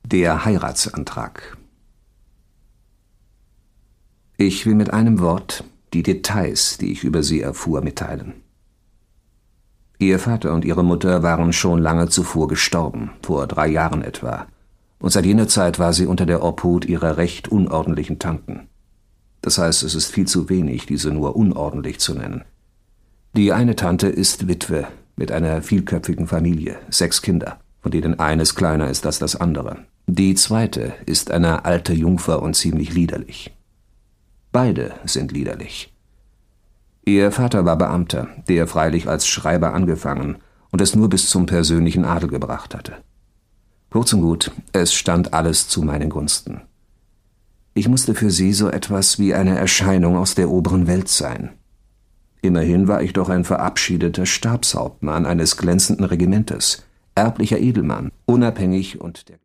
Der Heiratsantrag. Ich will mit einem Wort die Details, die ich über sie erfuhr, mitteilen. Ihr Vater und ihre Mutter waren schon lange zuvor gestorben, vor 3 Jahren etwa, und seit jener Zeit war sie unter der Obhut ihrer recht unordentlichen Tanten. Das heißt, es ist viel zu wenig, diese nur unordentlich zu nennen. Die eine Tante ist Witwe mit einer vielköpfigen Familie, 6 Kinder, von denen eines kleiner ist als das andere. Die zweite ist eine alte Jungfer und ziemlich liederlich. Beide sind liederlich. Ihr Vater war Beamter, der freilich als Schreiber angefangen und es nur bis zum persönlichen Adel gebracht hatte. Kurz und gut, es stand alles zu meinen Gunsten. Ich musste für sie so etwas wie eine Erscheinung aus der oberen Welt sein. Immerhin war ich doch ein verabschiedeter Stabshauptmann eines glänzenden Regimentes, erblicher Edelmann, unabhängig und der